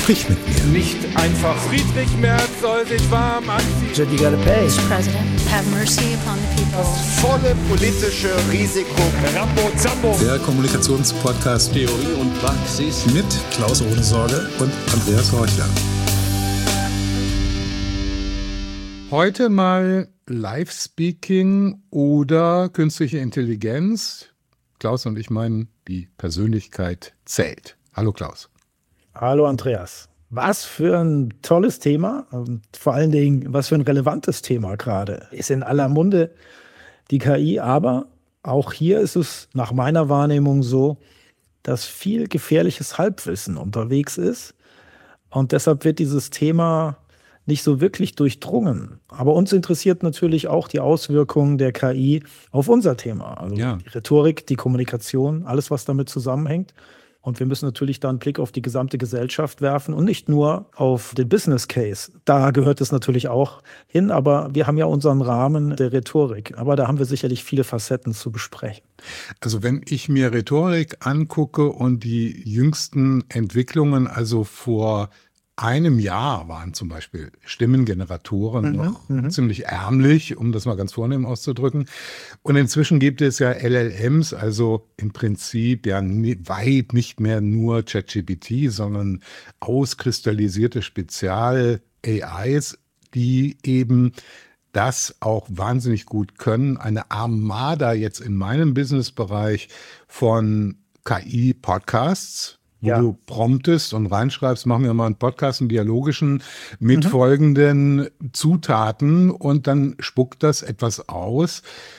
Sprich mit mir. Nicht einfach Friedrich Merz soll sich warm anziehen. You gotta pay. Mr. President, have mercy upon the people. Das volle politische Risiko. Rambo Zambo. Der Kommunikationspodcast Theorie und Praxis mit Klaus Ohnesorge und Andreas Horchler. Heute mal Live-Speaking oder künstliche Intelligenz. Klaus und ich meinen, die Persönlichkeit zählt. Hallo Klaus. Hallo Andreas. Was für ein tolles Thema und vor allen Dingen, was für ein relevantes Thema gerade. Ist in aller Munde die KI, aber auch hier ist es nach meiner Wahrnehmung so, dass viel gefährliches Halbwissen unterwegs ist und deshalb wird dieses Thema nicht so wirklich durchdrungen. Aber uns interessiert natürlich auch die Auswirkungen der KI auf unser Thema. Also die Rhetorik, die Kommunikation, alles, was damit zusammenhängt. Und wir müssen natürlich da einen Blick auf die gesamte Gesellschaft werfen und nicht nur auf den Business Case. Da gehört es natürlich auch hin, aber wir haben ja unseren Rahmen der Rhetorik. Aber da haben wir sicherlich viele Facetten zu besprechen. Also wenn ich mir Rhetorik angucke und die jüngsten Entwicklungen, also vor einem Jahr waren zum Beispiel Stimmengeneratoren noch ziemlich ärmlich, um das mal ganz vornehm auszudrücken. Und inzwischen gibt es ja LLMs, also im Prinzip ja weit nicht mehr nur ChatGPT, sondern auskristallisierte Spezial-AIs, die eben das auch wahnsinnig gut können. Eine Armada jetzt in meinem Businessbereich von KI-Podcasts, wo du promptest und reinschreibst, machen wir mal einen Podcast, einen dialogischen, mit folgenden Zutaten und dann spuckt das etwas aus,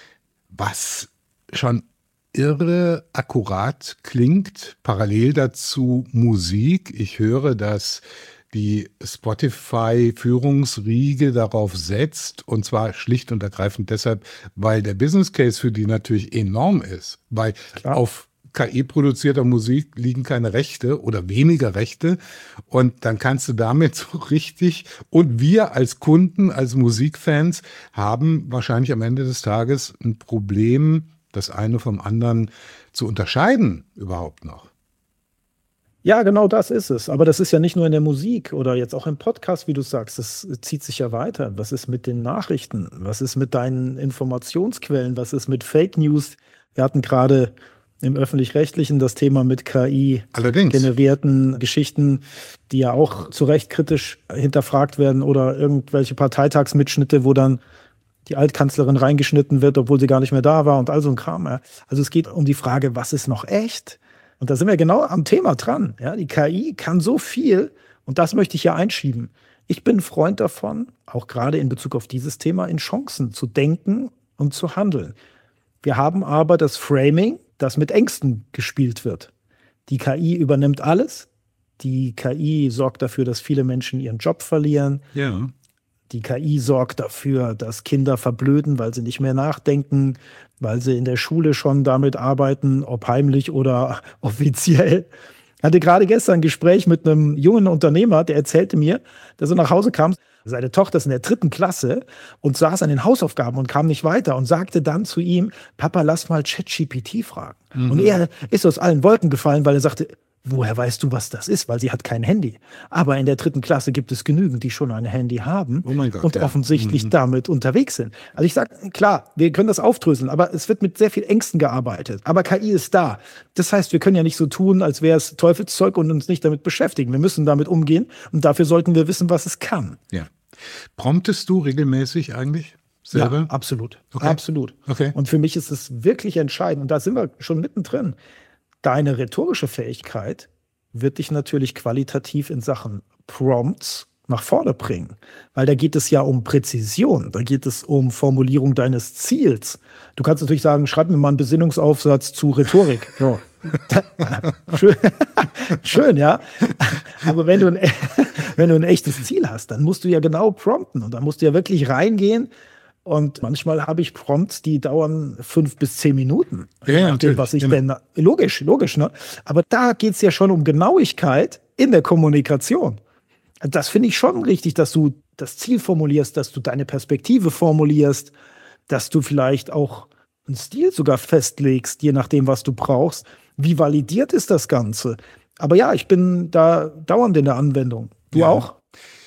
was schon irre akkurat klingt. Parallel dazu Musik. Ich höre, dass die Spotify-Führungsriege darauf setzt, und zwar schlicht und ergreifend deshalb, weil der Business Case für die natürlich enorm ist, weil auf KI-produzierter Musik liegen keine Rechte oder weniger Rechte und dann kannst du damit so richtig, und wir als Kunden, als Musikfans haben wahrscheinlich am Ende des Tages ein Problem, das eine vom anderen zu unterscheiden überhaupt noch. Ja, genau das ist es. Aber das ist ja nicht nur in der Musik oder jetzt auch im Podcast, wie du sagst. Das zieht sich ja weiter. Was ist mit den Nachrichten? Was ist mit deinen Informationsquellen? Was ist mit Fake News? Wir hatten gerade im Öffentlich-Rechtlichen das Thema mit KI-generierten Geschichten, die ja auch zu Recht kritisch hinterfragt werden, oder irgendwelche Parteitagsmitschnitte, wo dann die Altkanzlerin reingeschnitten wird, obwohl sie gar nicht mehr da war und all so ein Kram. Ja. Also es geht um die Frage, was ist noch echt? Und da sind wir genau am Thema dran. Ja. Die KI kann so viel und das möchte ich ja einschieben. Ich bin Freund davon, auch gerade in Bezug auf dieses Thema, in Chancen zu denken und zu handeln. Wir haben aber das Framing, das mit Ängsten gespielt wird. Die KI übernimmt alles. Die KI sorgt dafür, dass viele Menschen ihren Job verlieren. Ja. Die KI sorgt dafür, dass Kinder verblöden, weil sie nicht mehr nachdenken, weil sie in der Schule schon damit arbeiten, ob heimlich oder offiziell. Ich hatte gerade gestern ein Gespräch mit einem jungen Unternehmer, der erzählte mir, dass er nach Hause kam. Seine Tochter ist in der 3. Klasse und saß an den Hausaufgaben und kam nicht weiter und sagte dann zu ihm, Papa, lass mal ChatGPT fragen. Und er ist aus allen Wolken gefallen, weil er sagte, woher weißt du, was das ist? Weil sie hat kein Handy. Aber in der 3. Klasse gibt es genügend, die schon ein Handy haben und offensichtlich damit unterwegs sind. Also ich sage, klar, wir können das aufdröseln, aber es wird mit sehr viel Ängsten gearbeitet. Aber KI ist da. Das heißt, wir können ja nicht so tun, als wäre es Teufelszeug und uns nicht damit beschäftigen. Wir müssen damit umgehen und dafür sollten wir wissen, was es kann. Ja. Promptest du regelmäßig eigentlich selber? Ja, absolut. Okay. Absolut. Okay. Und für mich ist es wirklich entscheidend, und da sind wir schon mittendrin. Deine rhetorische Fähigkeit wird dich natürlich qualitativ in Sachen Prompts nach vorne bringen. Weil da geht es ja um Präzision, da geht es um Formulierung deines Ziels. Du kannst natürlich sagen, schreib mir mal einen Besinnungsaufsatz zu Rhetorik. So. Schön, schön, ja. Aber wenn du ein echtes Ziel hast, dann musst du ja genau prompten und dann musst du ja wirklich reingehen. Und manchmal habe ich Prompts, die dauern 5 bis 10 Minuten. Ja, was ich denn, logisch, ne? Aber da geht es ja schon um Genauigkeit in der Kommunikation. Das finde ich schon richtig, dass du das Ziel formulierst, dass du deine Perspektive formulierst, dass du vielleicht auch einen Stil sogar festlegst, je nachdem, was du brauchst. Wie validiert ist das Ganze? Aber ja, ich bin da dauernd in der Anwendung. Du auch?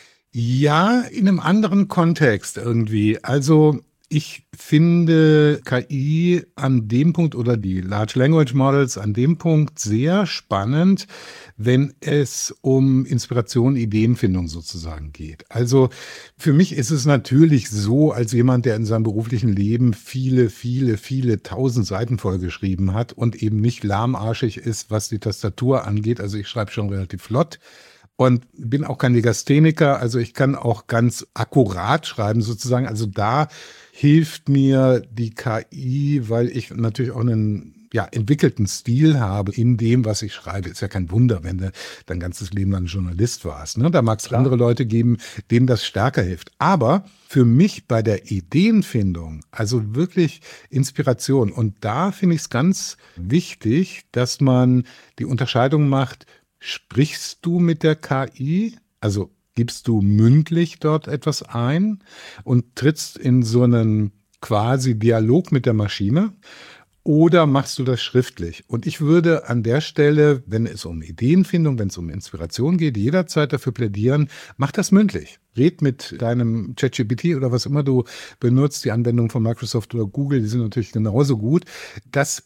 Ja, in einem anderen Kontext irgendwie. Also ich finde KI an dem Punkt oder die Large Language Models an dem Punkt sehr spannend, wenn es um Inspiration, Ideenfindung sozusagen geht. Also für mich ist es natürlich so, als jemand, der in seinem beruflichen Leben viele tausend Seiten vollgeschrieben hat und eben nicht lahmarschig ist, was die Tastatur angeht. Also ich schreibe schon relativ flott. Und bin auch kein Legastheniker, also ich kann auch ganz akkurat schreiben sozusagen. Also da hilft mir die KI, weil ich natürlich auch einen entwickelten Stil habe in dem, was ich schreibe. Ist ja kein Wunder, wenn du dein ganzes Leben lang Journalist warst. Ne? Da mag es andere Leute geben, denen das stärker hilft. Aber für mich bei der Ideenfindung, also wirklich Inspiration. Und da finde ich es ganz wichtig, dass man die Unterscheidung macht, sprichst du mit der KI, also gibst du mündlich dort etwas ein und trittst in so einen quasi Dialog mit der Maschine oder machst du das schriftlich? Und ich würde an der Stelle, wenn es um Ideenfindung, wenn es um Inspiration geht, jederzeit dafür plädieren, mach das mündlich. Red mit deinem ChatGPT oder was immer du benutzt, die Anwendung von Microsoft oder Google, die sind natürlich genauso gut. Das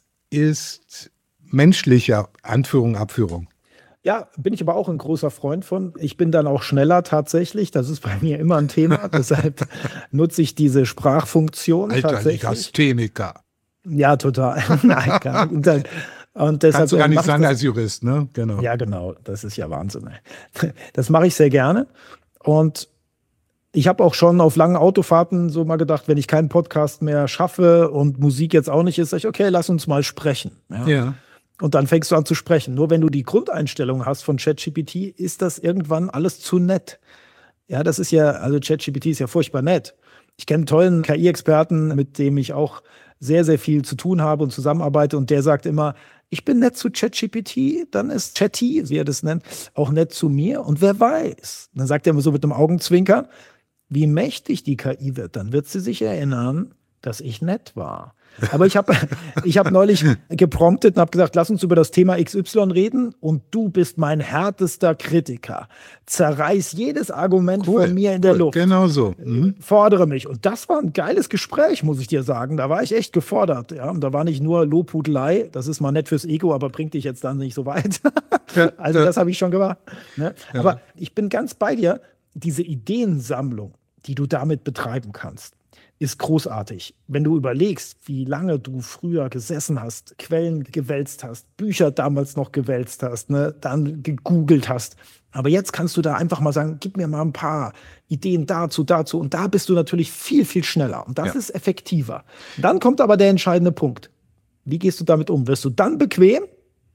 ist menschlicher Anführung, Abführung. Ja, bin ich aber auch ein großer Freund von. Ich bin dann auch schneller tatsächlich. Das ist bei mir immer ein Thema. Deshalb nutze ich diese Sprachfunktion tatsächlich. Legastheniker. Ja, total. Nein, und deshalb kannst du gar nicht sagen als Jurist, ne? Genau. Ja, genau. Das ist ja Wahnsinn. Das mache ich sehr gerne. Und ich habe auch schon auf langen Autofahrten so mal gedacht, wenn ich keinen Podcast mehr schaffe und Musik jetzt auch nicht ist, sage ich, okay, lass uns mal sprechen. Ja. Und dann fängst du an zu sprechen. Nur wenn du die Grundeinstellung hast von ChatGPT, ist das irgendwann alles zu nett. Ja, das ist ja, also ChatGPT ist ja furchtbar nett. Ich kenne einen tollen KI-Experten, mit dem ich auch sehr, sehr viel zu tun habe und zusammenarbeite. Und der sagt immer, ich bin nett zu ChatGPT, dann ist Chatty, wie er das nennt, auch nett zu mir. Und wer weiß, dann sagt er immer so mit einem Augenzwinkern, wie mächtig die KI wird, dann wird sie sich erinnern, dass ich nett war. Aber ich hab neulich gepromptet und habe gesagt, lass uns über das Thema XY reden und du bist mein härtester Kritiker. Zerreiß jedes Argument von mir in der Luft. Genau so. Fordere mich. Und das war ein geiles Gespräch, muss ich dir sagen. Da war ich echt gefordert. Ja? Und da war nicht nur Lobhudelei, das ist mal nett fürs Ego, aber bringt dich jetzt dann nicht so weit. Also das habe ich schon gemacht. Ne? Ja. Aber ich bin ganz bei dir, diese Ideensammlung, die du damit betreiben kannst, ist großartig. Wenn du überlegst, wie lange du früher gesessen hast, Quellen gewälzt hast, Bücher damals noch gewälzt hast, ne, dann gegoogelt hast. Aber jetzt kannst du da einfach mal sagen, gib mir mal ein paar Ideen dazu. Und da bist du natürlich viel, viel schneller. Und das ist effektiver. Dann kommt aber der entscheidende Punkt. Wie gehst du damit um? Wirst du dann bequem?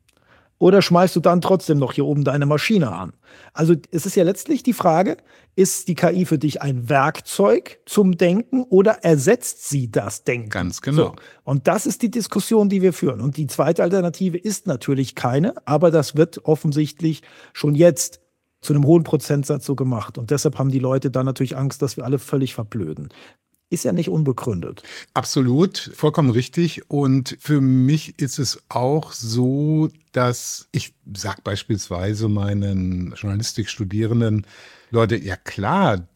Oder schmeißt du dann trotzdem noch hier oben deine Maschine an? Also es ist ja letztlich die Frage, ist die KI für dich ein Werkzeug zum Denken oder ersetzt sie das Denken? Ganz genau. So. Und das ist die Diskussion, die wir führen. Und die zweite Alternative ist natürlich keine, aber das wird offensichtlich schon jetzt zu einem hohen Prozentsatz so gemacht. Und deshalb haben die Leute dann natürlich Angst, dass wir alle völlig verblöden. Ist ja nicht unbegründet. Absolut, vollkommen richtig. Und für mich ist es auch so, dass ich sage beispielsweise meinen Journalistikstudierenden, Leute, ja klar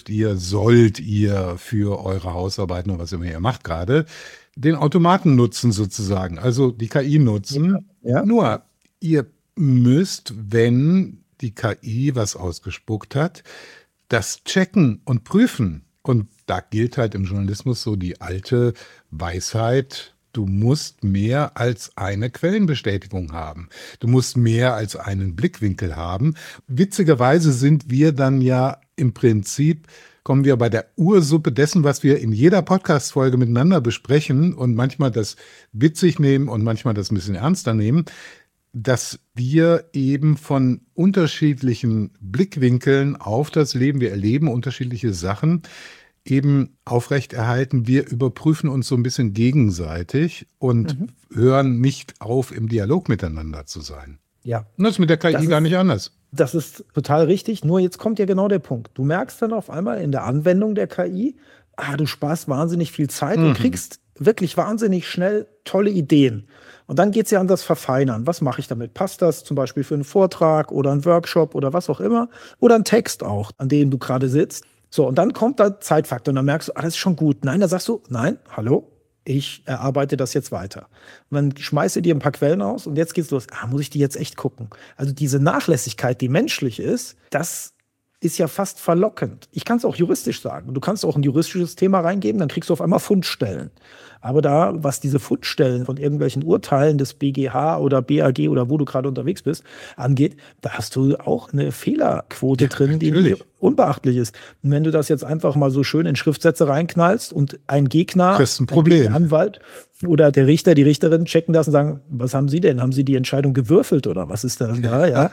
sollt ihr für eure Hausarbeiten oder was immer ihr macht gerade, den Automaten nutzen sozusagen, also die KI nutzen. Ja. Nur ihr müsst, wenn die KI was ausgespuckt hat, das checken und prüfen. Und da gilt halt im Journalismus so die alte Weisheit, du musst mehr als eine Quellenbestätigung haben. Du musst mehr als einen Blickwinkel haben. Witzigerweise sind wir dann ja im Prinzip, kommen wir bei der Ursuppe dessen, was wir in jeder Podcast-Folge miteinander besprechen und manchmal das witzig nehmen und manchmal das ein bisschen ernster nehmen, dass wir eben von unterschiedlichen Blickwinkeln auf das Leben, wir erleben unterschiedliche Sachen, eben aufrechterhalten. Wir überprüfen uns so ein bisschen gegenseitig und hören nicht auf, im Dialog miteinander zu sein. Ja. Und das ist mit der KI gar nicht anders. Das ist total richtig. Nur jetzt kommt ja genau der Punkt. Du merkst dann auf einmal in der Anwendung der KI, du sparst wahnsinnig viel Zeit und kriegst wirklich wahnsinnig schnell tolle Ideen. Und dann geht es ja an das Verfeinern. Was mache ich damit? Passt das zum Beispiel für einen Vortrag oder einen Workshop oder was auch immer? Oder einen Text auch, an dem du gerade sitzt. So, und dann kommt da Zeitfaktor und dann merkst du, das ist schon gut. Nein, da sagst du, nein, hallo, ich erarbeite das jetzt weiter. Und dann schmeißt du dir ein paar Quellen aus und jetzt geht's los. Muss ich die jetzt echt gucken? Also diese Nachlässigkeit, die menschlich ist, das ist ja fast verlockend. Ich kann es auch juristisch sagen. Du kannst auch ein juristisches Thema reingeben, dann kriegst du auf einmal Fundstellen. Aber da, was diese Fundstellen von irgendwelchen Urteilen des BGH oder BAG oder wo du gerade unterwegs bist, angeht, da hast du auch eine Fehlerquote drin, die unbeachtlich ist. Und wenn du das jetzt einfach mal so schön in Schriftsätze reinknallst und ein Gegner, kriegst ein Problem. Der Anwalt oder der Richter, die Richterin checken das und sagen, was haben Sie denn? Haben Sie die Entscheidung gewürfelt oder was ist denn da? Ja?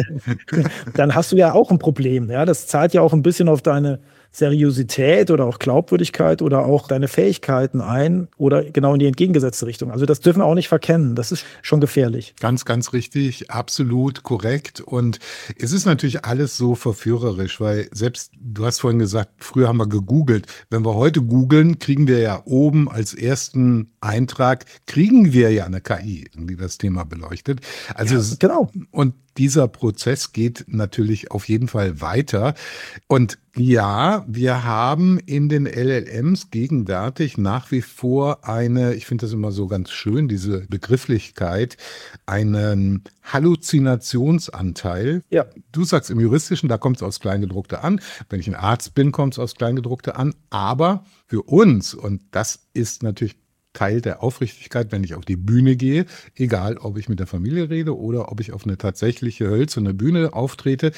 Dann hast du ja auch ein Problem. Ja? Das zahlt ja auch ein bisschen auf deine Seriosität oder auch Glaubwürdigkeit oder auch deine Fähigkeiten ein oder genau in die entgegengesetzte Richtung. Also das dürfen wir auch nicht verkennen. Das ist schon gefährlich. Ganz, ganz richtig, absolut korrekt. Und es ist natürlich alles so verführerisch, weil selbst, du hast vorhin gesagt, früher haben wir gegoogelt. Wenn wir heute googeln, kriegen wir ja oben als ersten Eintrag, kriegen wir ja eine KI, die das Thema beleuchtet. Also ja, genau. Und dieser Prozess geht natürlich auf jeden Fall weiter. Und ja, wir haben in den LLMs gegenwärtig nach wie vor ich finde das immer so ganz schön, diese Begrifflichkeit, einen Halluzinationsanteil. Ja. Du sagst im Juristischen, da kommt es aufs Kleingedruckte an. Wenn ich ein Arzt bin, kommt es aufs Kleingedruckte an. Aber für uns, und das ist natürlich Teil der Aufrichtigkeit, wenn ich auf die Bühne gehe, egal ob ich mit der Familie rede oder ob ich auf eine tatsächliche hölzerne Bühne auftrete,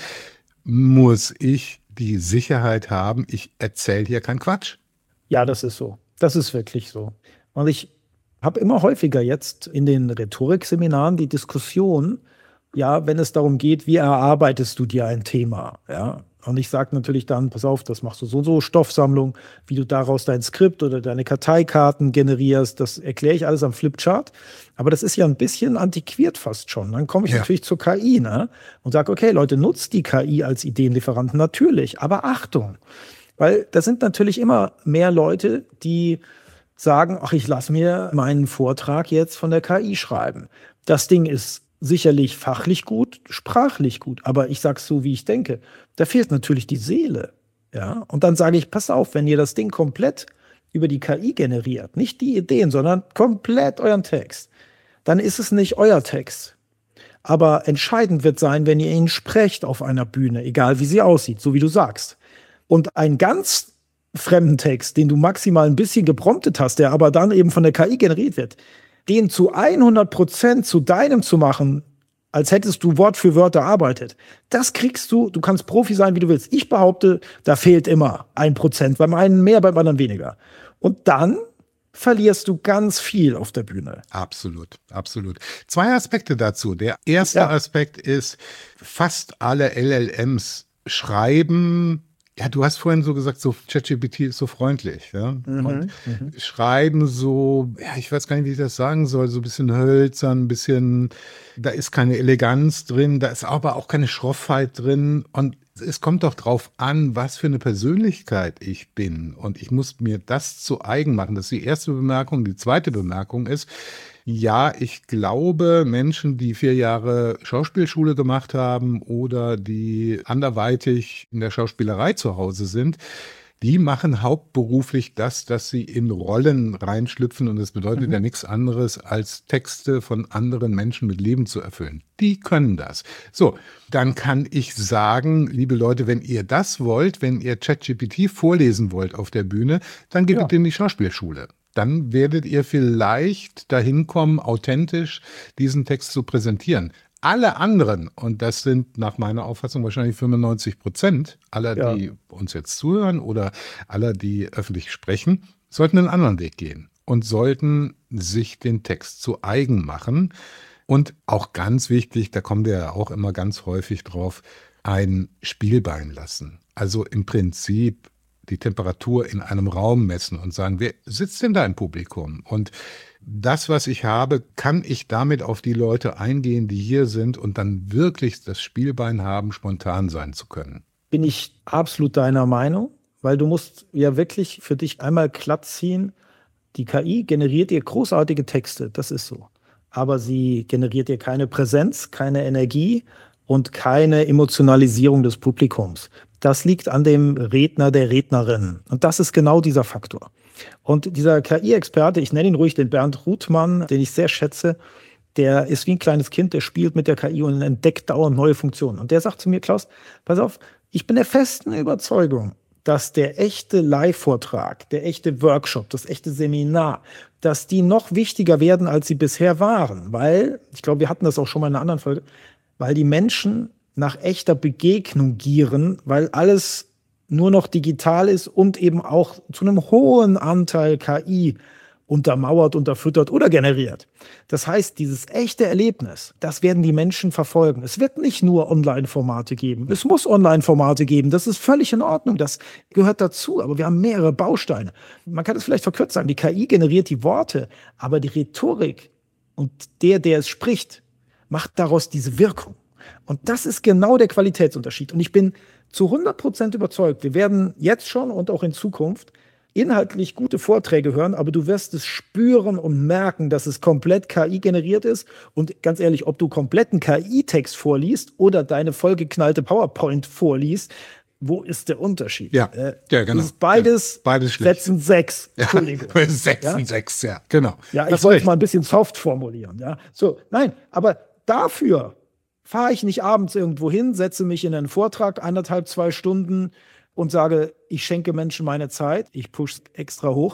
muss ich die Sicherheit haben, ich erzähle hier keinen Quatsch. Ja, das ist so. Das ist wirklich so. Und ich habe immer häufiger jetzt in den Rhetorikseminaren die Diskussion, ja, wenn es darum geht, wie erarbeitest du dir ein Thema, ja. Und ich sage natürlich dann, pass auf, das machst du so Stoffsammlung, wie du daraus dein Skript oder deine Karteikarten generierst, das erkläre ich alles am Flipchart. Aber das ist ja ein bisschen antiquiert fast schon. Dann komme ich natürlich zur KI, ne? Und sage, okay, Leute, nutzt die KI als Ideenlieferanten, natürlich. Aber Achtung, weil da sind natürlich immer mehr Leute, die sagen, ach, ich lasse mir meinen Vortrag jetzt von der KI schreiben. Das Ding ist sicherlich fachlich gut, sprachlich gut, aber ich sag's so, wie ich denke. Da fehlt natürlich die Seele. Ja? Und dann sage ich, pass auf, wenn ihr das Ding komplett über die KI generiert, nicht die Ideen, sondern komplett euren Text, dann ist es nicht euer Text. Aber entscheidend wird sein, wenn ihr ihn sprecht auf einer Bühne, egal wie sie aussieht, so wie du sagst. Und einen ganz fremden Text, den du maximal ein bisschen gepromptet hast, der aber dann eben von der KI generiert wird, den zu 100% zu deinem zu machen, als hättest du Wort für Wort erarbeitet, das kriegst du kannst Profi sein, wie du willst. Ich behaupte, da fehlt immer 1%, beim einen mehr, beim anderen weniger. Und dann verlierst du ganz viel auf der Bühne. Absolut, absolut. 2 Aspekte dazu. Der erste Aspekt ist, fast alle LLMs schreiben. Ja, du hast vorhin so gesagt, so ChatGPT ist so freundlich, ja. Und schreiben so, ja, ich weiß gar nicht, wie ich das sagen soll, so ein bisschen hölzern, ein bisschen, da ist keine Eleganz drin, da ist aber auch keine Schroffheit drin. Und es kommt doch drauf an, was für eine Persönlichkeit ich bin. Und ich muss mir das zu eigen machen. Das ist die erste Bemerkung. Die zweite Bemerkung ist, ja, ich glaube, Menschen, die 4 Jahre Schauspielschule gemacht haben oder die anderweitig in der Schauspielerei zu Hause sind, die machen hauptberuflich das, dass sie in Rollen reinschlüpfen. Und das bedeutet ja nichts anderes, als Texte von anderen Menschen mit Leben zu erfüllen. Die können das. So, dann kann ich sagen, liebe Leute, wenn ihr das wollt, wenn ihr ChatGPT vorlesen wollt auf der Bühne, dann geht bitte in die Schauspielschule. Dann werdet ihr vielleicht dahin kommen, authentisch diesen Text zu präsentieren. Alle anderen, und das sind nach meiner Auffassung wahrscheinlich 95% aller, die uns jetzt zuhören oder aller, die öffentlich sprechen, sollten einen anderen Weg gehen und sollten sich den Text zu eigen machen. Und auch ganz wichtig, da kommen wir ja auch immer ganz häufig drauf, ein Spielbein lassen. Also im Prinzip die Temperatur in einem Raum messen und sagen, wer sitzt denn da im Publikum? Und das, was ich habe, kann ich damit auf die Leute eingehen, die hier sind und dann wirklich das Spielbein haben, spontan sein zu können. Bin ich absolut deiner Meinung, weil du musst ja wirklich für dich einmal glatt ziehen, die KI generiert dir großartige Texte, das ist so. aber sie generiert dir keine Präsenz, keine Energie und keine Emotionalisierung des Publikums. Das liegt an dem Redner, der Rednerin. Und das ist genau dieser Faktor. Und dieser KI-Experte, ich nenne ihn ruhig den Bernd Ruthmann, den ich sehr schätze, der ist wie ein kleines Kind, der spielt mit der KI und entdeckt dauernd neue Funktionen. Und der sagt zu mir, Klaus, pass auf, ich bin der festen Überzeugung, dass der echte Live-Vortrag, der echte Workshop, das echte Seminar, dass die noch wichtiger werden, als sie bisher waren. Weil, ich glaube, wir hatten das auch schon mal in einer anderen Folge, weil die Menschen nach echter Begegnung gieren, weil alles nur noch digital ist und eben auch zu einem hohen Anteil KI untermauert, unterfüttert oder generiert. Das heißt, dieses echte Erlebnis, das werden die Menschen verfolgen. Es wird nicht nur Online-Formate geben. Es muss Online-Formate geben. Das ist völlig in Ordnung. Das gehört dazu. Aber wir haben mehrere Bausteine. Man kann es vielleicht verkürzt sagen. Die KI generiert die Worte, aber die Rhetorik und der es spricht, macht daraus diese Wirkung. Und das ist genau der Qualitätsunterschied. Und ich bin zu 100% überzeugt, wir werden jetzt schon und auch in Zukunft inhaltlich gute Vorträge hören, aber du wirst es spüren und merken, dass es komplett KI generiert ist. Und ganz ehrlich, ob du kompletten KI-Text vorliest oder deine vollgeknallte PowerPoint vorliest, wo ist der Unterschied? Ja, ja, genau. Das ist beides schlecht. setzen 6. Entschuldigung. Setzen 6, ja, genau. Ja, ich wollte es mal ein bisschen soft formulieren. Ja, so, nein, aber dafür fahre ich nicht abends irgendwo hin, setze mich in einen Vortrag, 1,5, 2 Stunden und sage, ich schenke Menschen meine Zeit, ich pushe extra hoch.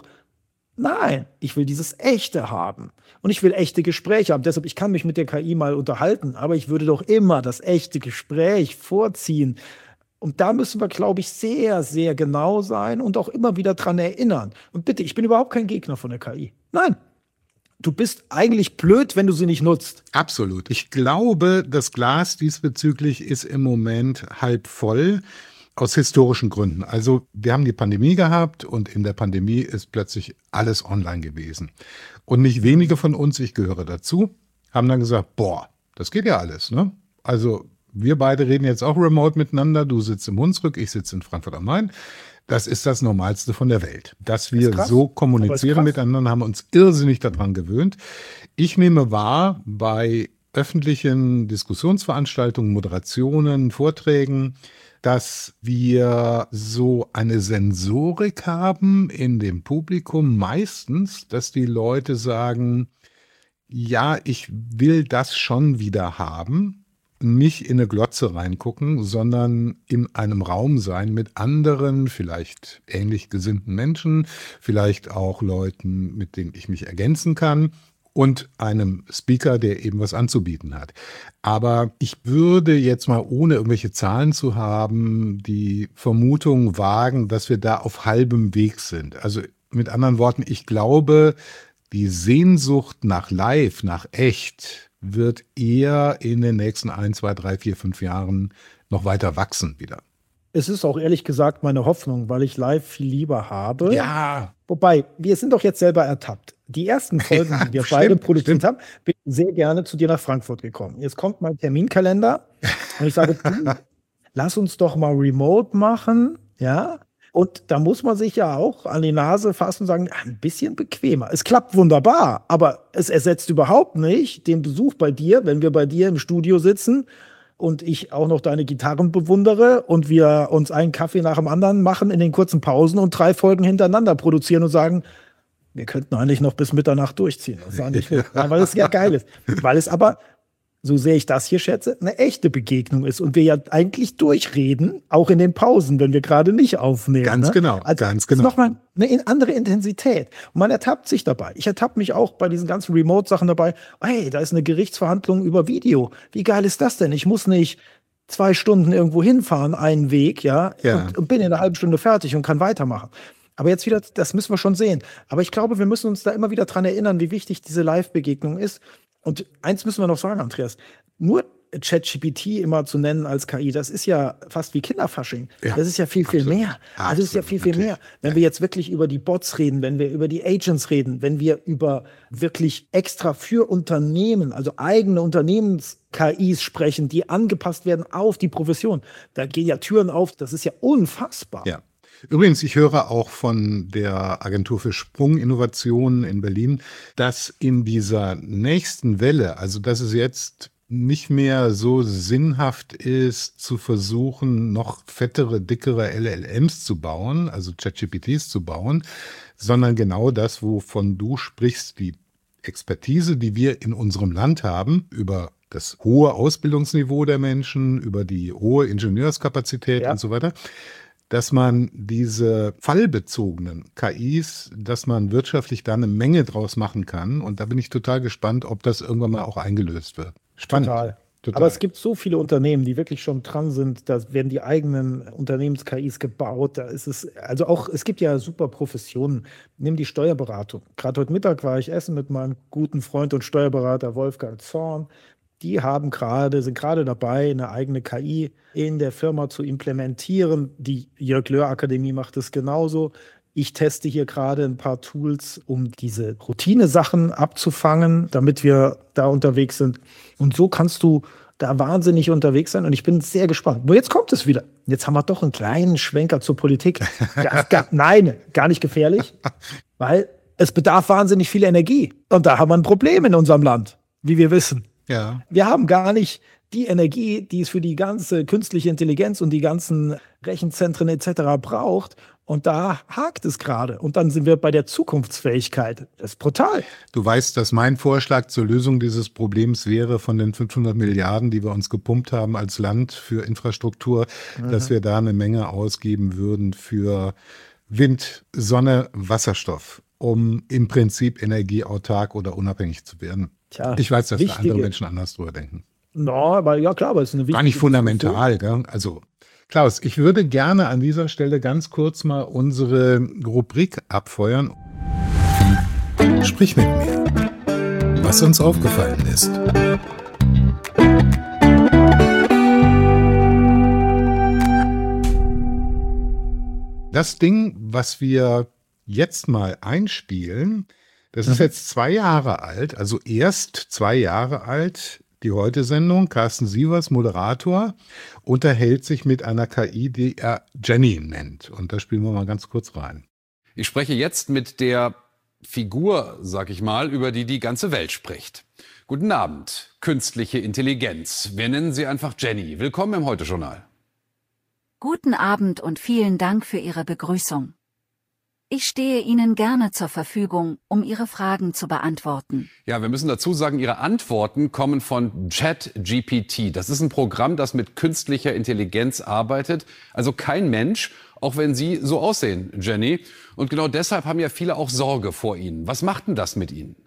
Nein, ich will dieses Echte haben. Und ich will echte Gespräche haben. Deshalb, ich kann mich mit der KI mal unterhalten, aber ich würde doch immer das echte Gespräch vorziehen. Und da müssen wir, glaube ich, sehr, sehr genau sein und auch immer wieder dran erinnern. Und bitte, ich bin überhaupt kein Gegner von der KI. Nein. Du bist eigentlich blöd, wenn du sie nicht nutzt. Absolut. Ich glaube, das Glas diesbezüglich ist im Moment halb voll. Aus historischen Gründen. Also wir haben die Pandemie gehabt und in der Pandemie ist plötzlich alles online gewesen. Und nicht wenige von uns, ich gehöre dazu, haben dann gesagt, boah, das geht ja alles, ne? Also wir beide reden jetzt auch remote miteinander. Du sitzt im Hunsrück, ich sitze in Frankfurt am Main. Das ist das Normalste von der Welt. Dass wir so kommunizieren miteinander, haben uns irrsinnig daran gewöhnt. Ich nehme wahr, bei öffentlichen Diskussionsveranstaltungen, Moderationen, Vorträgen, dass wir so eine Sensorik haben in dem Publikum meistens, dass die Leute sagen, ja, ich will das schon wieder haben, nicht in eine Glotze reingucken, sondern in einem Raum sein mit anderen, vielleicht ähnlich gesinnten Menschen, vielleicht auch Leuten, mit denen ich mich ergänzen kann. Und einem Speaker, der eben was anzubieten hat. Aber ich würde jetzt mal, ohne irgendwelche Zahlen zu haben, die Vermutung wagen, dass wir da auf halbem Weg sind. Also mit anderen Worten, ich glaube, die Sehnsucht nach Live, nach echt, wird eher in den nächsten 1, 2, 3, 4, 5 Jahren noch weiter wachsen wieder. Es ist auch ehrlich gesagt meine Hoffnung, weil ich live viel lieber habe. Ja. Wobei, wir sind doch jetzt selber ertappt. Die ersten Folgen, die wir beide produziert haben, bin ich sehr gerne zu dir nach Frankfurt gekommen. Jetzt kommt mein Terminkalender und ich sage, lass uns doch mal remote machen, ja. Und da muss man sich ja auch an die Nase fassen und sagen, ein bisschen bequemer. Es klappt wunderbar, aber es ersetzt überhaupt nicht den Besuch bei dir, wenn wir bei dir im Studio sitzen und ich auch noch deine Gitarren bewundere und wir uns einen Kaffee nach dem anderen machen in den kurzen Pausen und 3 Folgen hintereinander produzieren und sagen, wir könnten eigentlich noch bis Mitternacht durchziehen. Das ist eigentlich weil es ja geil ist. Weil es aber, so sehr ich das hier schätze, eine echte Begegnung ist und wir ja eigentlich durchreden, auch in den Pausen, wenn wir gerade nicht aufnehmen. Ganz genau, also ganz genau. Das ist nochmal eine andere Intensität. Und man ertappt sich dabei. Ich ertappe mich auch bei diesen ganzen Remote-Sachen dabei. Hey, da ist eine Gerichtsverhandlung über Video. Wie geil ist das denn? Ich muss nicht 2 Stunden irgendwo hinfahren, einen Weg, ja. Und bin in einer halben Stunde fertig und kann weitermachen. Aber jetzt wieder, das müssen wir schon sehen. Aber ich glaube, wir müssen uns da immer wieder dran erinnern, wie wichtig diese Live-Begegnung ist. Und eins müssen wir noch sagen, Andreas, nur ChatGPT immer zu nennen als KI, das ist ja fast wie Kinderfasching. Ja, das ist ja viel, viel mehr. Also das ist ja viel, viel mehr. Wenn wir jetzt wirklich über die Bots reden, wenn wir über die Agents reden, wenn wir über wirklich extra für Unternehmen, also eigene Unternehmens-KIs sprechen, die angepasst werden auf die Profession, da gehen ja Türen auf, das ist ja unfassbar. Ja. Übrigens, ich höre auch von der Agentur für Sprunginnovationen in Berlin, dass in dieser nächsten Welle, also dass es jetzt nicht mehr so sinnhaft ist, zu versuchen, noch fettere, dickere LLMs zu bauen, also ChatGPTs zu bauen, sondern genau das, wovon du sprichst, die Expertise, die wir in unserem Land haben, über das hohe Ausbildungsniveau der Menschen, über die hohe Ingenieurskapazität und so weiter, dass man diese fallbezogenen KIs, dass man wirtschaftlich da eine Menge draus machen kann. Und da bin ich total gespannt, ob das irgendwann mal auch eingelöst wird. Spannend. Total. Aber es gibt so viele Unternehmen, die wirklich schon dran sind, da werden die eigenen Unternehmens-KIs gebaut. Da ist es, also auch, es gibt ja super Professionen. Nimm die Steuerberatung. Gerade heute Mittag war ich essen mit meinem guten Freund und Steuerberater Wolfgang Zorn. Die sind gerade dabei, eine eigene KI in der Firma zu implementieren. Die Jörg-Löhr-Akademie macht es genauso. Ich teste hier gerade ein paar Tools, um diese Routine-Sachen abzufangen, damit wir da unterwegs sind. Und so kannst du da wahnsinnig unterwegs sein. Und ich bin sehr gespannt. Nur jetzt kommt es wieder. Jetzt haben wir doch einen kleinen Schwenker zur Politik. Nein, gar nicht gefährlich, weil es bedarf wahnsinnig viel Energie. Und da haben wir ein Problem in unserem Land, wie wir wissen. Ja. Wir haben gar nicht die Energie, die es für die ganze künstliche Intelligenz und die ganzen Rechenzentren etc. braucht. Und da hakt es gerade. Und dann sind wir bei der Zukunftsfähigkeit. Das ist brutal. Du weißt, dass mein Vorschlag zur Lösung dieses Problems wäre, von den 500 Milliarden, die wir uns gepumpt haben als Land für Infrastruktur, dass wir da eine Menge ausgeben würden für Wind, Sonne, Wasserstoff, um im Prinzip energieautark oder unabhängig zu werden. Tja, ich weiß, dass da andere Menschen anders drüber denken. No, aber ja klar, aber es ist eine wichtige Gar nicht fundamental, gell? Also Klaus, ich würde gerne an dieser Stelle ganz kurz mal unsere Rubrik abfeuern. Sprich mit mir, was uns aufgefallen ist. Das Ding, was wir jetzt mal einspielen, das ist jetzt 2 Jahre alt, also erst 2 Jahre alt. Die Heute-Sendung, Carsten Sievers, Moderator, unterhält sich mit einer KI, die er Jenny nennt. Und da spielen wir mal ganz kurz rein. Ich spreche jetzt mit der Figur, sag ich mal, über die die ganze Welt spricht. Guten Abend, künstliche Intelligenz. Wir nennen sie einfach Jenny. Willkommen im Heute-Journal. Guten Abend und vielen Dank für Ihre Begrüßung. Ich stehe Ihnen gerne zur Verfügung, um Ihre Fragen zu beantworten. Ja, wir müssen dazu sagen, Ihre Antworten kommen von ChatGPT. Das ist ein Programm, das mit künstlicher Intelligenz arbeitet. Also kein Mensch, auch wenn Sie so aussehen, Jenny. Und genau deshalb haben ja viele auch Sorge vor Ihnen. Was macht denn das mit Ihnen?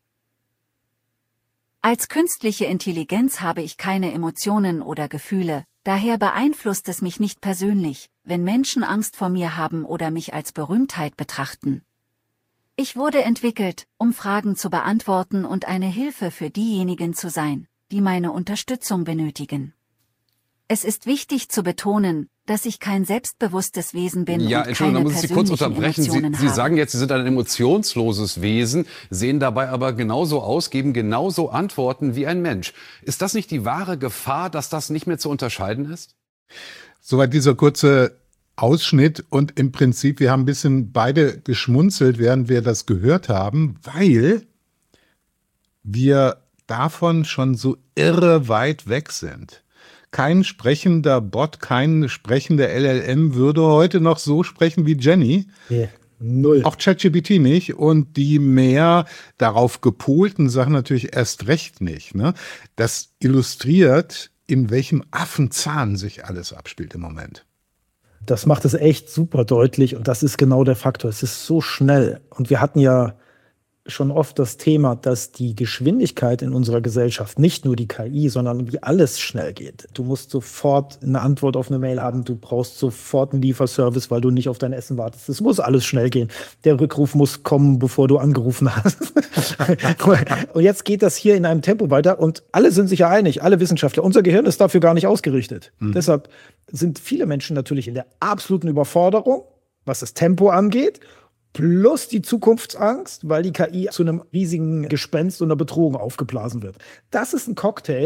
Als künstliche Intelligenz habe ich keine Emotionen oder Gefühle. Daher beeinflusst es mich nicht persönlich, wenn Menschen Angst vor mir haben oder mich als Berühmtheit betrachten. Ich wurde entwickelt, um Fragen zu beantworten und eine Hilfe für diejenigen zu sein, die meine Unterstützung benötigen. Es ist wichtig zu betonen, dass ich kein selbstbewusstes Wesen bin und keine Entschuldigung, da muss ich Sie kurz persönlichen unterbrechen. Emotionen Sie habe. sagen jetzt, Sie sind ein emotionsloses Wesen, sehen dabei aber genauso aus, geben genauso Antworten wie ein Mensch. Ist das nicht die wahre Gefahr, dass das nicht mehr zu unterscheiden ist? Soweit dieser kurze Ausschnitt. Und im Prinzip, wir haben ein bisschen beide geschmunzelt, während wir das gehört haben, weil wir davon schon so irre weit weg sind. Kein sprechender Bot, kein sprechender LLM würde heute noch so sprechen wie Jenny. Nee, null. Auch ChatGPT nicht. Und die mehr darauf gepolten Sachen natürlich erst recht nicht. Ne? Das illustriert, in welchem Affenzahn sich alles abspielt im Moment. Das macht es echt super deutlich und das ist genau der Faktor. Es ist so schnell. Und wir hatten ja schon oft das Thema, dass die Geschwindigkeit in unserer Gesellschaft, nicht nur die KI, sondern wie alles schnell geht. Du musst sofort eine Antwort auf eine Mail haben, du brauchst sofort einen Lieferservice, weil du nicht auf dein Essen wartest. Es muss alles schnell gehen. Der Rückruf muss kommen, bevor du angerufen hast. Und jetzt geht das hier in einem Tempo weiter und alle sind sich ja einig, alle Wissenschaftler. Unser Gehirn ist dafür gar nicht ausgerichtet. Deshalb sind viele Menschen natürlich in der absoluten Überforderung, was das Tempo angeht, plus die Zukunftsangst, weil die KI zu einem riesigen Gespenst und einer Bedrohung aufgeblasen wird. Das ist ein Cocktail,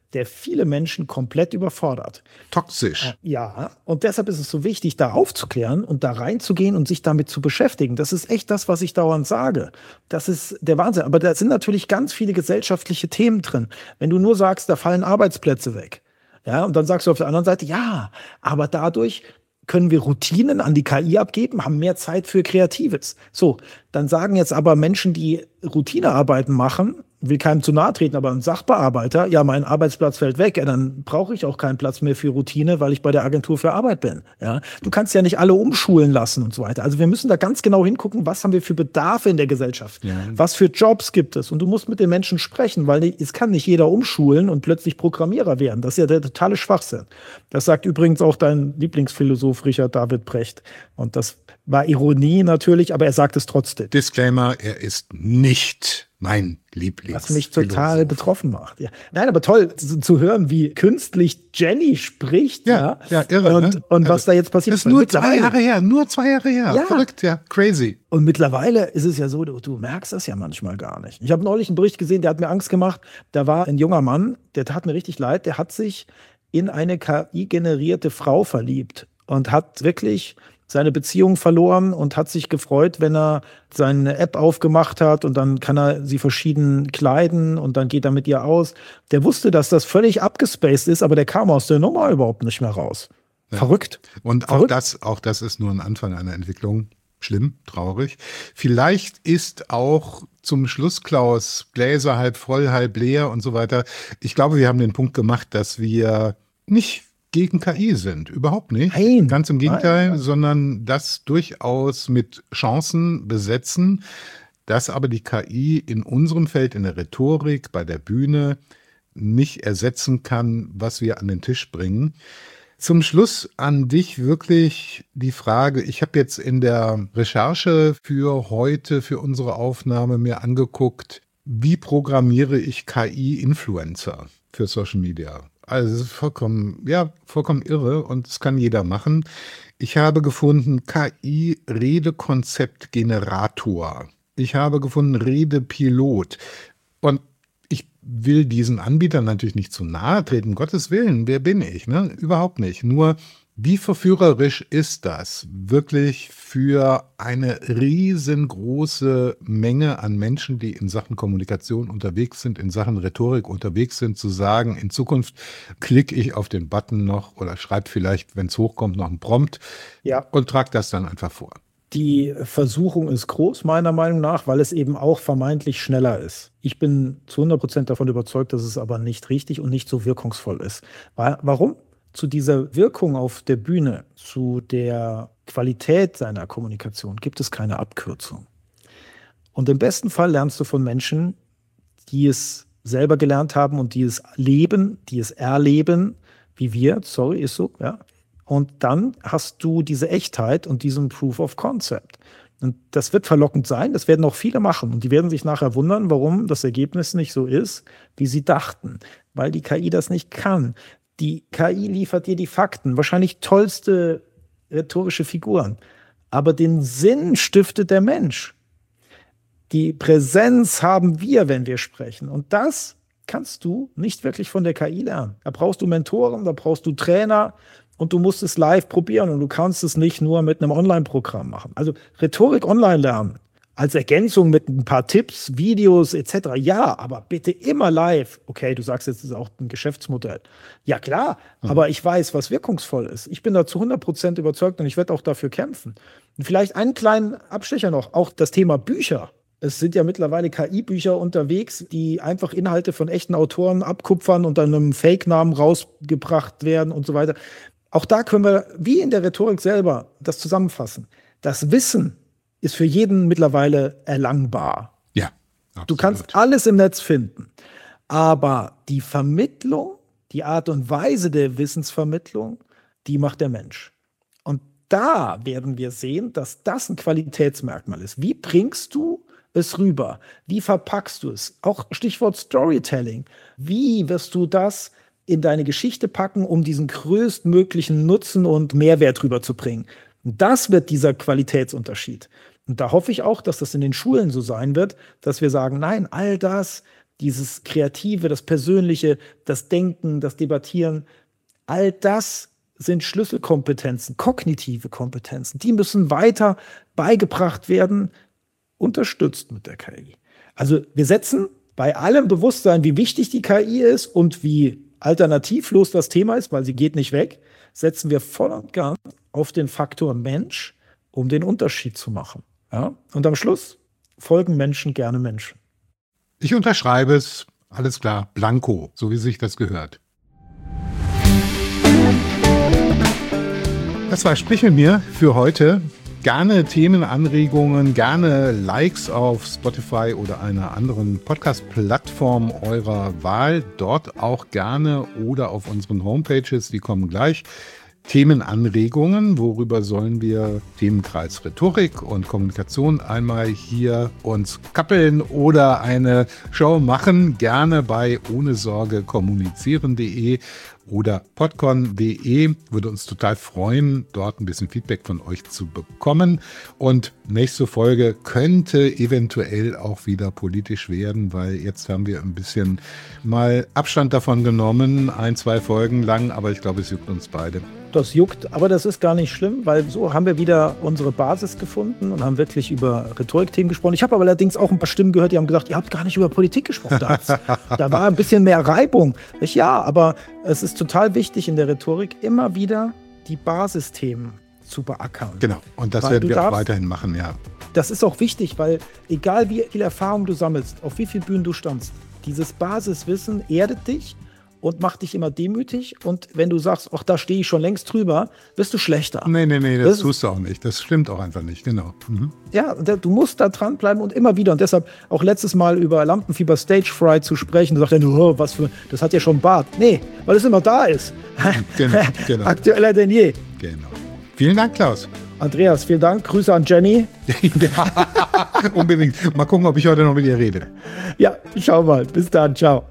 der viele Menschen komplett überfordert. Toxisch. Ja, und deshalb ist es so wichtig, da aufzuklären und da reinzugehen und sich damit zu beschäftigen. Das ist echt das, was ich dauernd sage. Das ist der Wahnsinn. Aber da sind natürlich ganz viele gesellschaftliche Themen drin. Wenn du nur sagst, da fallen Arbeitsplätze weg. Ja, und dann sagst du auf der anderen Seite, ja, aber dadurch können wir Routinen an die KI abgeben, haben mehr Zeit für Kreatives. So, dann sagen jetzt aber Menschen, die Routinearbeiten machen, will keinem zu nahe treten, aber ein Sachbearbeiter, ja, mein Arbeitsplatz fällt weg, ja, dann brauche ich auch keinen Platz mehr für Routine, weil ich bei der Agentur für Arbeit bin. Ja, du kannst ja nicht alle umschulen lassen und so weiter. Also wir müssen da ganz genau hingucken, was haben wir für Bedarfe in der Gesellschaft? Ja. Was für Jobs gibt es? Und du musst mit den Menschen sprechen, weil es kann nicht jeder umschulen und plötzlich Programmierer werden. Das ist ja der totale Schwachsinn. Das sagt übrigens auch dein Lieblingsphilosoph Richard David Brecht. Und das war Ironie natürlich, aber er sagt es trotzdem. Disclaimer, er ist nicht mein Lieblings. Was mich total betroffen macht. Ja. Nein, aber toll zu hören, wie künstlich Jenny spricht. Ja, irre. Und was da jetzt passiert. Das ist nur 2 Jahre her, Ja. Verrückt, ja, crazy. Und mittlerweile ist es ja so, du merkst das ja manchmal gar nicht. Ich habe neulich einen Bericht gesehen, der hat mir Angst gemacht. Da war ein junger Mann, der tat mir richtig leid, der hat sich in eine KI-generierte Frau verliebt und hat wirklich seine Beziehung verloren und hat sich gefreut, wenn er seine App aufgemacht hat und dann kann er sie verschieden kleiden und dann geht er mit ihr aus. Der wusste, dass das völlig abgespaced ist, aber der kam aus der Nummer überhaupt nicht mehr raus. Ja. Verrückt. Und Verrückt. Auch das ist nur ein Anfang einer Entwicklung. Schlimm, traurig. Vielleicht ist auch zum Schluss, Klaus, Gläser halb voll, halb leer und so weiter. Ich glaube, wir haben den Punkt gemacht, dass wir nicht gegen KI sind. Überhaupt nicht. Nein. Ganz im Gegenteil, sondern das durchaus mit Chancen besetzen, dass aber die KI in unserem Feld, in der Rhetorik, bei der Bühne nicht ersetzen kann, was wir an den Tisch bringen. Zum Schluss an dich wirklich die Frage, ich habe jetzt in der Recherche für heute, für unsere Aufnahme mir angeguckt, wie programmiere ich KI-Influencer für Social Media? Also es ist vollkommen irre und das kann jeder machen. Ich habe gefunden KI-Redekonzeptgenerator. Ich habe gefunden Redepilot. Und ich will diesen Anbietern natürlich nicht zu nahe treten, um Gottes Willen, wer bin ich? Ne? Überhaupt nicht. Nur wie verführerisch ist das, wirklich für eine riesengroße Menge an Menschen, die in Sachen Kommunikation unterwegs sind, in Sachen Rhetorik unterwegs sind, zu sagen, in Zukunft klicke ich auf den Button noch oder schreibe vielleicht, wenn es hochkommt, noch einen Prompt und trage das dann einfach vor. Die Versuchung ist groß, meiner Meinung nach, weil es eben auch vermeintlich schneller ist. Ich bin zu 100% davon überzeugt, dass es aber nicht richtig und nicht so wirkungsvoll ist. Warum? Zu dieser Wirkung auf der Bühne, zu der Qualität seiner Kommunikation gibt es keine Abkürzung. Und im besten Fall lernst du von Menschen, die es selber gelernt haben und die es leben, die es erleben, wie wir, ist so, ja. Und dann hast du diese Echtheit und diesen Proof of Concept. Und das wird verlockend sein, das werden auch viele machen. Und die werden sich nachher wundern, warum das Ergebnis nicht so ist, wie sie dachten. Weil die KI das nicht kann. Die KI liefert dir die Fakten, wahrscheinlich tollste rhetorische Figuren. Aber den Sinn stiftet der Mensch. Die Präsenz haben wir, wenn wir sprechen. Und das kannst du nicht wirklich von der KI lernen. Da brauchst du Mentoren, da brauchst du Trainer und du musst es live probieren und du kannst es nicht nur mit einem Online-Programm machen. Also Rhetorik online lernen. Als Ergänzung mit ein paar Tipps, Videos etc. Ja, aber bitte immer live. Okay, du sagst jetzt, das ist auch ein Geschäftsmodell. Ja klar, aber ich weiß, was wirkungsvoll ist. Ich bin da zu 100% überzeugt und ich werde auch dafür kämpfen. Und vielleicht einen kleinen Abstecher noch, auch das Thema Bücher. Es sind ja mittlerweile KI-Bücher unterwegs, die einfach Inhalte von echten Autoren abkupfern und dann einem Fake-Namen rausgebracht werden und so weiter. Auch da können wir, wie in der Rhetorik selber, das zusammenfassen. Das Wissen ist für jeden mittlerweile erlangbar. Ja, absolut. Du kannst alles im Netz finden. Aber die Vermittlung, die Art und Weise der Wissensvermittlung, die macht der Mensch. Und da werden wir sehen, dass das ein Qualitätsmerkmal ist. Wie bringst du es rüber? Wie verpackst du es? Auch Stichwort Storytelling. Wie wirst du das in deine Geschichte packen, um diesen größtmöglichen Nutzen und Mehrwert rüberzubringen? Das wird dieser Qualitätsunterschied. Und da hoffe ich auch, dass das in den Schulen so sein wird, dass wir sagen, nein, all das, dieses Kreative, das Persönliche, das Denken, das Debattieren, all das sind Schlüsselkompetenzen, kognitive Kompetenzen. Die müssen weiter beigebracht werden, unterstützt mit der KI. Also wir setzen bei allem Bewusstsein, wie wichtig die KI ist und wie alternativlos das Thema ist, weil sie geht nicht weg, setzen wir voll und ganz auf den Faktor Mensch, um den Unterschied zu machen. Ja? Und am Schluss folgen Menschen gerne Menschen. Ich unterschreibe es, alles klar, blanko, so wie sich das gehört. Das war Sprich mit mir für heute. Gerne Themenanregungen, gerne Likes auf Spotify oder einer anderen Podcast-Plattform eurer Wahl. Dort auch gerne oder auf unseren Homepages, die kommen gleich. Themenanregungen, worüber sollen wir Themenkreis Rhetorik und Kommunikation einmal hier uns kappeln oder eine Show machen, gerne bei ohnesorgekommunizieren.de oder podcon.de. Würde uns total freuen, dort ein bisschen Feedback von euch zu bekommen. Und nächste Folge könnte eventuell auch wieder politisch werden, weil jetzt haben wir ein bisschen mal Abstand davon genommen, 1-2 Folgen lang, aber ich glaube, es juckt uns beide. Das juckt, aber das ist gar nicht schlimm, weil so haben wir wieder unsere Basis gefunden und haben wirklich über Rhetorikthemen gesprochen. Ich habe aber allerdings auch ein paar Stimmen gehört, die haben gesagt, ihr habt gar nicht über Politik gesprochen. Da war ein bisschen mehr Reibung. Ja, aber es ist total wichtig in der Rhetorik immer wieder die Basisthemen zu beackern. Genau, und das werden wir auch weiterhin machen, ja. Das ist auch wichtig, weil egal wie viel Erfahrung du sammelst, auf wie vielen Bühnen du standst, dieses Basiswissen erdet dich und macht dich immer demütig. Und wenn du sagst, ach, da stehe ich schon längst drüber, wirst du schlechter. Nee, das tust du auch nicht. Das stimmt auch einfach nicht, genau. Mhm. Ja, du musst da dranbleiben und immer wieder. Und deshalb auch letztes Mal über Lampenfieber Stage Fright zu sprechen. Da sagt er, oh, das hat ja schon Bart. Nee, weil es immer da ist. Genau. Aktueller denn je. Genau. Vielen Dank, Klaus. Andreas, vielen Dank. Grüße an Jenny. Unbedingt. Mal gucken, ob ich heute noch mit ihr rede. Ja, schau mal. Bis dann. Ciao.